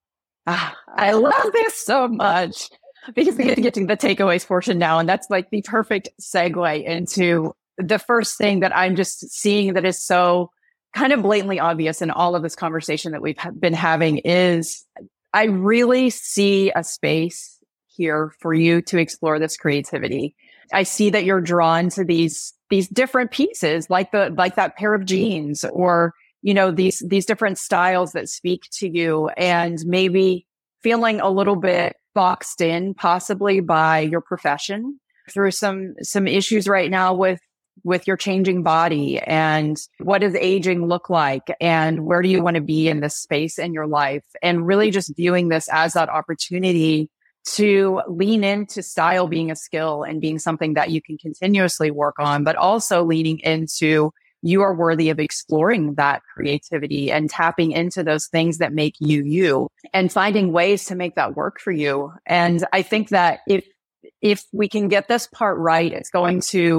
I love this so much because we get to the takeaways portion now. And that's like the perfect segue into the first thing that I'm just seeing that is so kind of blatantly obvious in all of this conversation that we've been having is I really see a space here for you to explore this creativity. I see that you're drawn to these different pieces, like that pair of jeans, or, these different styles that speak to you, and maybe feeling a little bit boxed in possibly by your profession through some issues right now with your changing body, and what does aging look like, and where do you want to be in this space in your life, and really just viewing this as that opportunity to lean into style being a skill and being something that you can continuously work on, but also leaning into you are worthy of exploring that creativity and tapping into those things that make you and finding ways to make that work for you. And I think that if we can get this part right, it's going to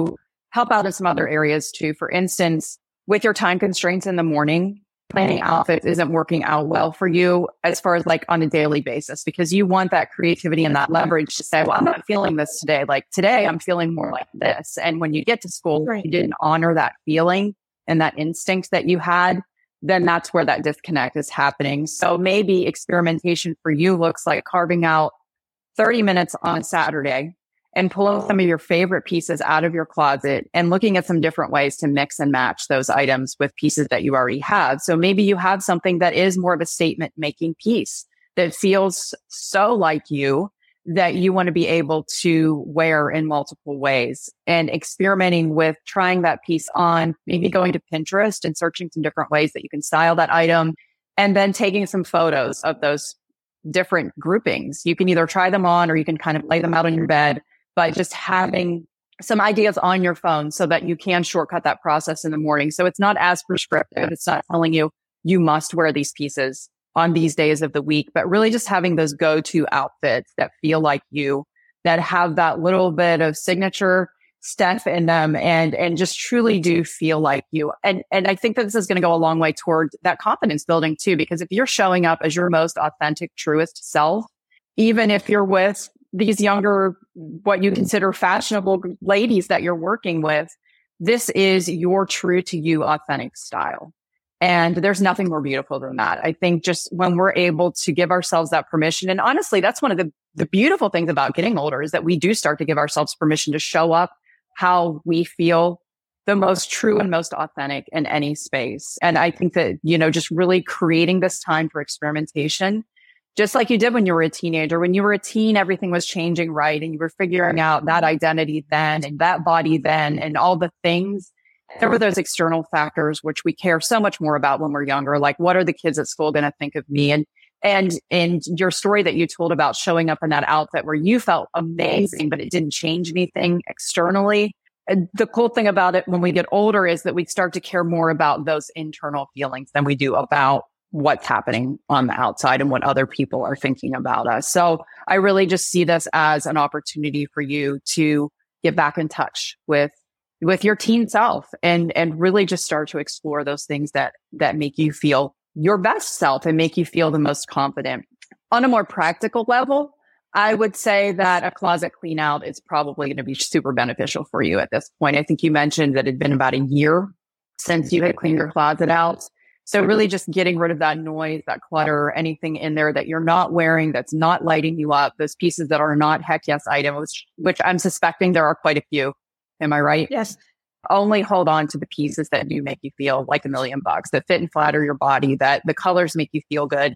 help out in some other areas too. For instance, with your time constraints in the morning, planning outfits isn't working out well for you as far as like on a daily basis, because you want that creativity and that leverage to say, well, I'm not feeling this today. Like today, I'm feeling more like this. And when you get to school, Right. you didn't honor that feeling and that instinct that you had, then that's where that disconnect is happening. So maybe experimentation for you looks like carving out 30 minutes on a Saturday and pulling some of your favorite pieces out of your closet and looking at some different ways to mix and match those items with pieces that you already have. So maybe you have something that is more of a statement making piece that feels so like you that you want to be able to wear in multiple ways, and experimenting with trying that piece on, maybe going to Pinterest and searching some different ways that you can style that item, and then taking some photos of those different groupings. You can either try them on or you can kind of lay them out on your bed, but just having some ideas on your phone so that you can shortcut that process in the morning. So it's not as prescriptive. It's not telling you, you must wear these pieces on these days of the week, but really just having those go-to outfits that feel like you, that have that little bit of signature stuff in them, and just truly do feel like you. And I think that this is going to go a long way toward that confidence building too, because if you're showing up as your most authentic, truest self, even if you're with these younger, what you consider fashionable ladies that you're working with, this is your true to you authentic style. And there's nothing more beautiful than that. I think just when we're able to give ourselves that permission, and honestly, that's one of the beautiful things about getting older, is that we do start to give ourselves permission to show up how we feel the most true and most authentic in any space. And I think that, just really creating this time for experimentation, just like you did when you were a teenager. When you were a teen, everything was changing, right? And you were figuring out that identity then and that body then and all the things. There were those external factors, which we care so much more about when we're younger. Like, what are the kids at school going to think of me? And your story that you told about showing up in that outfit where you felt amazing, but it didn't change anything externally. And the cool thing about it when we get older is that we start to care more about those internal feelings than we do about what's happening on the outside and what other people are thinking about us. So I really just see this as an opportunity for you to get back in touch with your teen self and really just start to explore those things that make you feel your best self and make you feel the most confident. On a more practical level, I would say that a closet clean out is probably going to be super beneficial for you at this point. I think you mentioned that it had been about a year since you had cleaned your closet out. So really just getting rid of that noise, that clutter, anything in there that you're not wearing, that's not lighting you up, those pieces that are not heck yes items, which I'm suspecting there are quite a few. Am I right? Yes. Only hold on to the pieces that do make you feel like $1 million, that fit and flatter your body, that the colors make you feel good.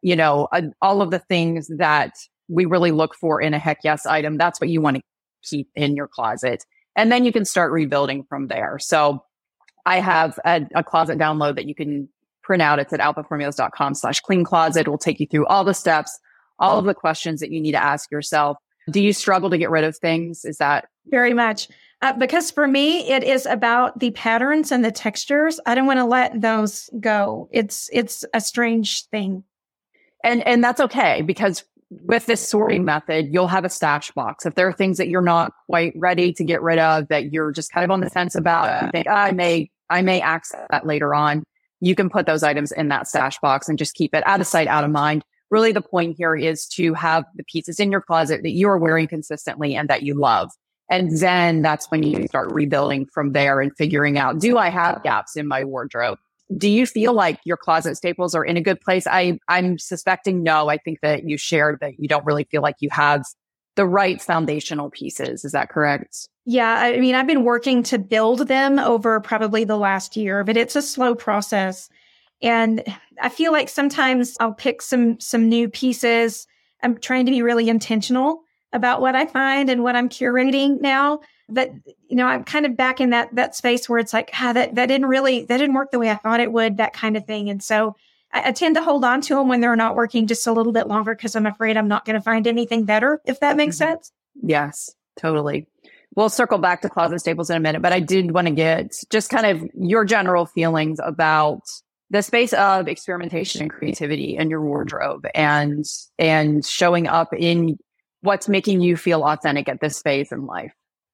All of the things that we really look for in a heck yes item, that's what you want to keep in your closet. And then you can start rebuilding from there. So I have a closet download that you can print out. It's at alphaformulas.com/clean closet. It will take you through all the steps, all of the questions that you need to ask yourself. Do you struggle to get rid of things? Is that very much? Because for me, it is about the patterns and the textures. I don't want to let those go. It's a strange thing. And that's okay, because with this sorting method, you'll have a stash box. If there are things that you're not quite ready to get rid of, that you're just kind of on the fence about, you think, I may access that later on, you can put those items in that stash box and just keep it out of sight, out of mind. Really, the point here is to have the pieces in your closet that you are wearing consistently and that you love. And then that's when you start rebuilding from there and figuring out, do I have gaps in my wardrobe? Do you feel like your closet staples are in a good place? I'm suspecting no. I think that you shared that you don't really feel like you have the right foundational pieces. Is that correct? Yeah. I mean, I've been working to build them over probably the last year, but it's a slow process. And I feel like sometimes I'll pick some new pieces. I'm trying to be really intentional about what I find and what I'm curating now. But, I'm kind of back in that space where it's like, that didn't work the way I thought it would, that kind of thing. And so I tend to hold on to them when they're not working just a little bit longer, because I'm afraid I'm not going to find anything better, if that makes sense. Yes, totally. We'll circle back to closet staples in a minute, but I did want to get just kind of your general feelings about the space of experimentation and creativity in your wardrobe and showing up in what's making you feel authentic at this phase in life.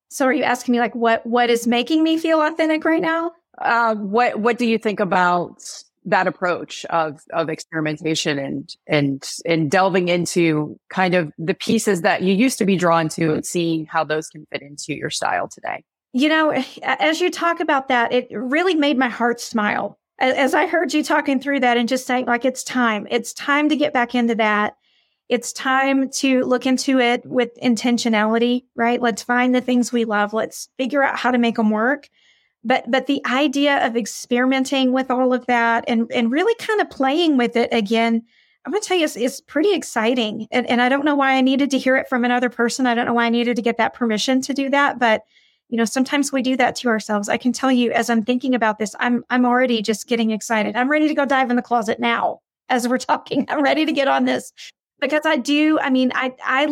So are you asking me like what is making me feel authentic right now? What do you think about that approach of experimentation and delving into kind of the pieces that you used to be drawn to and seeing how those can fit into your style today? You know, as you talk about that, it really made my heart smile. As I heard you talking through that and just saying like, it's time to get back into that. It's time to look into it with intentionality, right? Let's find the things we love. Let's figure out how to make them work. But the idea of experimenting with all of that and really kind of playing with it again, I'm going to tell you, it's pretty exciting. And I don't know why I needed to hear it from another person. I don't know why I needed to get that permission to do that. But, you know, sometimes we do that to ourselves. I can tell you, as I'm thinking about this, I'm already just getting excited. I'm ready to go dive in the closet now as we're talking. I'm ready to get on this. Because I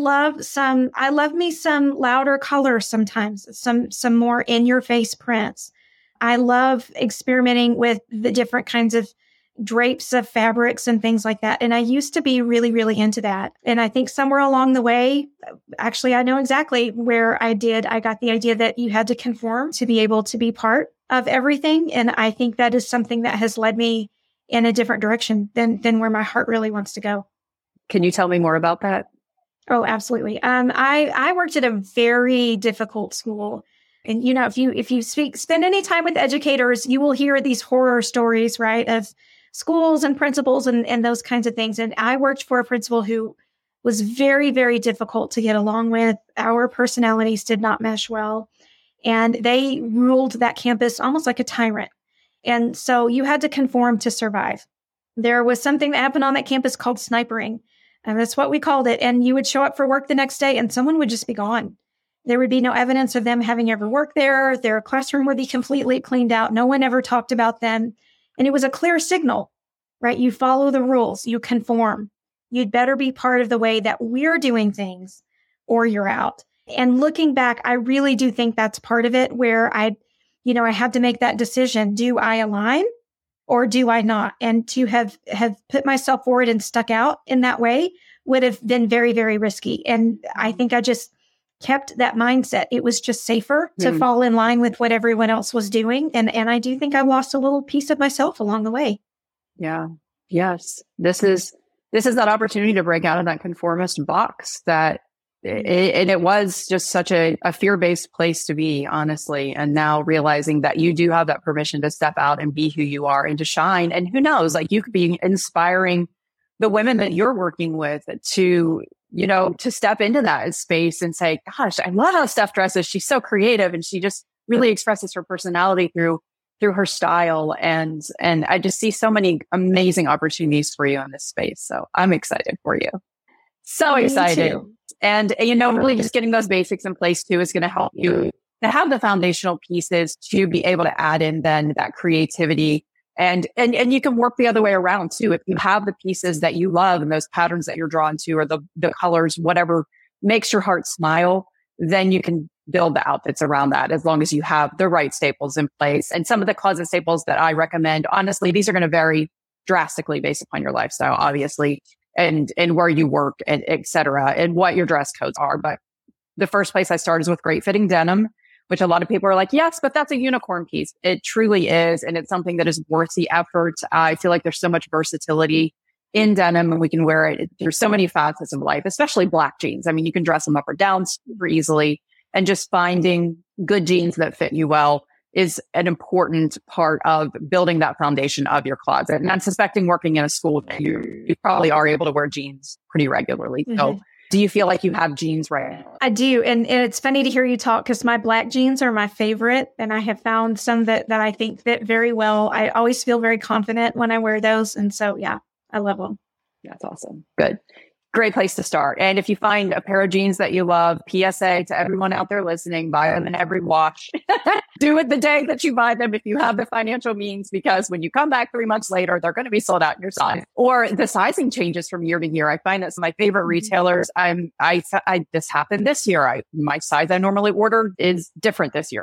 love me some louder colors sometimes, some more in your face prints. I love experimenting with the different kinds of drapes of fabrics and things like that. And I used to be really, really into that. And I think somewhere along the way, actually, I know exactly where I got the idea that you had to conform to be able to be part of everything. And I think that is something that has led me in a different direction than where my heart really wants to go. Can you tell me more about that? Oh, absolutely. I worked at a very difficult school. And, you know, if you spend any time with educators, you will hear these horror stories, right, of schools and principals and those kinds of things. And I worked for a principal who was very, very difficult to get along with. Our personalities did not mesh well. And they ruled that campus almost like a tyrant. And so you had to conform to survive. There was something that happened on that campus called snipering. And that's what we called it. And you would show up for work the next day and someone would just be gone. There would be no evidence of them having ever worked there. Their classroom would be completely cleaned out. No one ever talked about them. And it was a clear signal, right? You follow the rules, you conform. You'd better be part of the way that we're doing things or you're out. And looking back, I really do think that's part of it where I had to make that decision. Do I align or do I not? And to have put myself forward and stuck out in that way would have been very, very risky. And I think I just kept that mindset. It was just safer to fall in line with what everyone else was doing. And I do think I lost a little piece of myself along the way. Yeah. Yes. This is that opportunity to break out of that conformist box and it was just such a fear-based place to be, honestly. And now realizing that you do have that permission to step out and be who you are and to shine. And who knows, like you could be inspiring the women that you're working with to step into that space and say, gosh, I love how Steph dresses. She's so creative and she just really expresses her personality through her style. And I just see so many amazing opportunities for you in this space. So I'm excited for you. So excited. And, really just getting those basics in place too is going to help you to have the foundational pieces to be able to add in then that creativity. And you can work the other way around too. If you have the pieces that you love and those patterns that you're drawn to or the colors, whatever makes your heart smile, then you can build the outfits around that as long as you have the right staples in place. And some of the closet staples that I recommend, honestly, these are going to vary drastically based upon your lifestyle, obviously, and where you work and et cetera, and what your dress codes are. But the first place I start is with great fitting denim, which a lot of people are like, yes, but that's a unicorn piece. It truly is. And it's something that is worth the effort. I feel like there's so much versatility in denim and we can wear it. There's so many facets of life, especially black jeans. I mean, you can dress them up or down super easily, and just finding good jeans that fit you well is an important part of building that foundation of your closet. And I'm suspecting working in a school that you probably are able to wear jeans pretty regularly. Mm-hmm. So do you feel like you have jeans right now? I do. And it's funny to hear you talk because my black jeans are my favorite. And I have found some that I think fit very well. I always feel very confident when I wear those. And so, yeah, I love them. That's awesome. Good. Great place to start. And if you find a pair of jeans that you love, PSA to everyone out there listening, buy them in every wash. Do it the day that you buy them if you have the financial means, because when you come back 3 months later, they're going to be sold out in your size. Or the sizing changes from year to year. I find that my favorite retailers, this happened this year. My size I normally order is different this year. So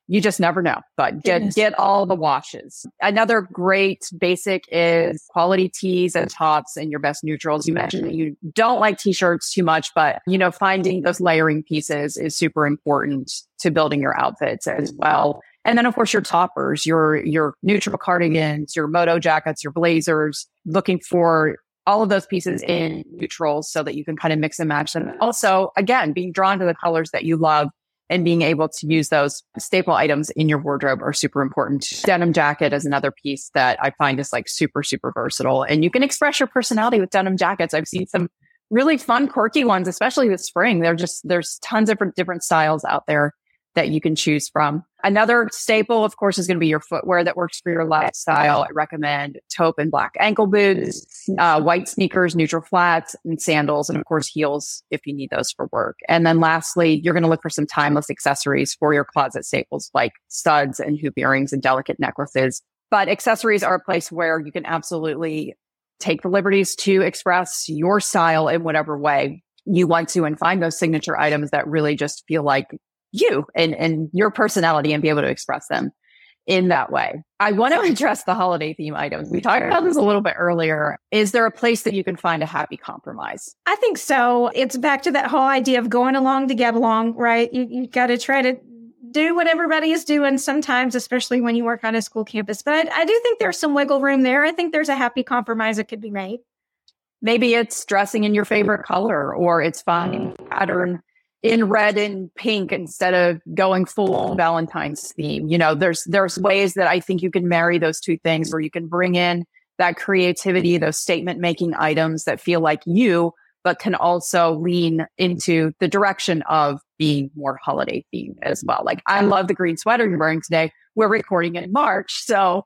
You just never know, but get all the washes. Another great basic is quality tees and tops and your best neutrals. You mentioned that you don't like t-shirts too much, but finding those layering pieces is super important to building your outfits as well. And then of course your toppers, your neutral cardigans, your moto jackets, your blazers, looking for all of those pieces in neutrals so that you can kind of mix and match them. Also, again, being drawn to the colors that you love and being able to use those staple items in your wardrobe are super important. Denim jacket is another piece that I find is like super, super versatile. And you can express your personality with denim jackets. I've seen some really fun, quirky ones, especially with spring. There's tons of different styles out there that you can choose from. Another staple, of course, is going to be your footwear that works for your lifestyle. I recommend taupe and black ankle boots, white sneakers, neutral flats, and sandals, and of course, heels if you need those for work. And then lastly, you're going to look for some timeless accessories for your closet staples like studs and hoop earrings and delicate necklaces. But accessories are a place where you can absolutely take the liberties to express your style in whatever way you want to and find those signature items that really just feel like you and your personality and be able to express them in that way. I want to address the holiday theme items. We talked about this a little bit earlier. Is there a place that you can find a happy compromise? I think so. It's back to that whole idea of going along to get along, right? You got to try to do what everybody is doing sometimes, especially when you work on a school campus. But I do think there's some wiggle room there. I think there's a happy compromise that could be made. Maybe it's dressing in your favorite color, or it's finding a pattern in red and pink instead of going full Valentine's theme. There's ways that I think you can marry those two things where you can bring in that creativity, those statement making items that feel like you, but can also lean into the direction of being more holiday themed as well. Like I love the green sweater you're wearing today. We're recording in March. So,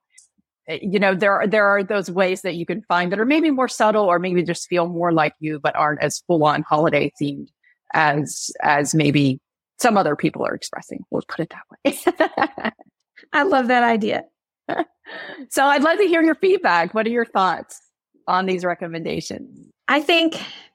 there are those ways that you can find that are maybe more subtle or maybe just feel more like you, but aren't as full on holiday themed as maybe some other people are expressing. We'll put it that way. I love that idea. So I'd love to hear your feedback. What are your thoughts on these recommendations? I think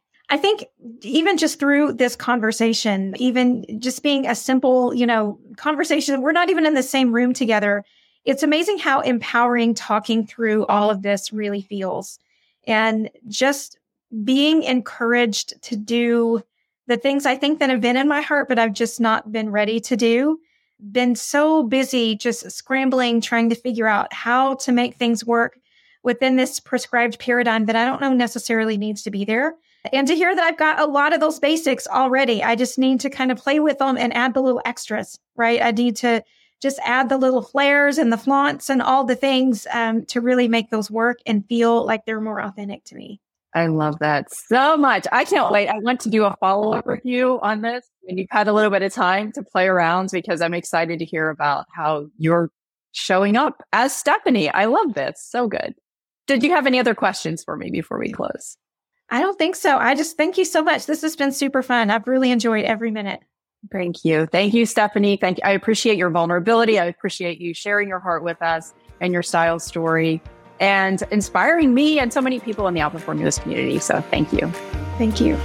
even just through this conversation, even just being a simple, conversation, we're not even in the same room together. It's amazing how empowering talking through all of this really feels. And just being encouraged to do the things I think that have been in my heart, but I've just not been ready to do. Been so busy just scrambling, trying to figure out how to make things work within this prescribed paradigm that I don't know necessarily needs to be there. And to hear that I've got a lot of those basics already, I just need to kind of play with them and add the little extras, right? I need to just add the little flares and the flaunts and all the things to really make those work and feel like they're more authentic to me. I love that so much. I can't wait. I want to do a follow-up review on this when you've had a little bit of time to play around, because I'm excited to hear about how you're showing up as Stephanie. I love this. So good. Did you have any other questions for me before we close? I don't think so. I just thank you so much. This has been super fun. I've really enjoyed every minute. Thank you. Thank you, Stephanie. Thank you. I appreciate your vulnerability. I appreciate you sharing your heart with us and your style story, and inspiring me and so many people in the Alpha Formulas community. So thank you. Thank you.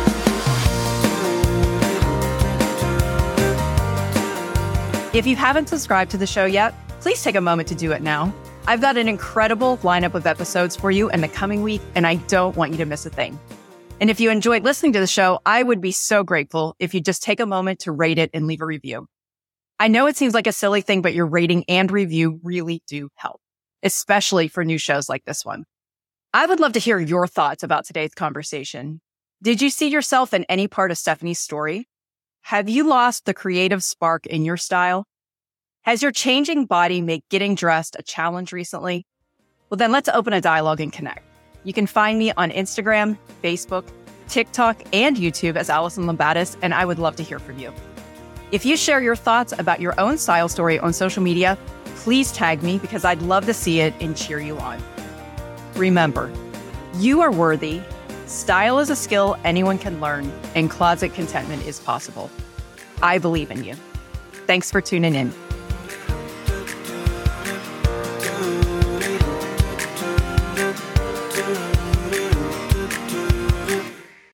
If you haven't subscribed to the show yet, please take a moment to do it now. I've got an incredible lineup of episodes for you in the coming week, and I don't want you to miss a thing. And if you enjoyed listening to the show, I would be so grateful if you just take a moment to rate it and leave a review. I know it seems like a silly thing, but your rating and review really do help, especially for new shows like this one. I would love to hear your thoughts about today's conversation. Did you see yourself in any part of Stephanie's story? Have you lost the creative spark in your style? Has your changing body made getting dressed a challenge recently? Well, then let's open a dialogue and connect. You can find me on Instagram, Facebook, TikTok, and YouTube as Allison Lambatis, and I would love to hear from you. If you share your thoughts about your own style story on social media, please tag me because I'd love to see it and cheer you on. Remember, you are worthy, style is a skill anyone can learn, and closet contentment is possible. I believe in you. Thanks for tuning in.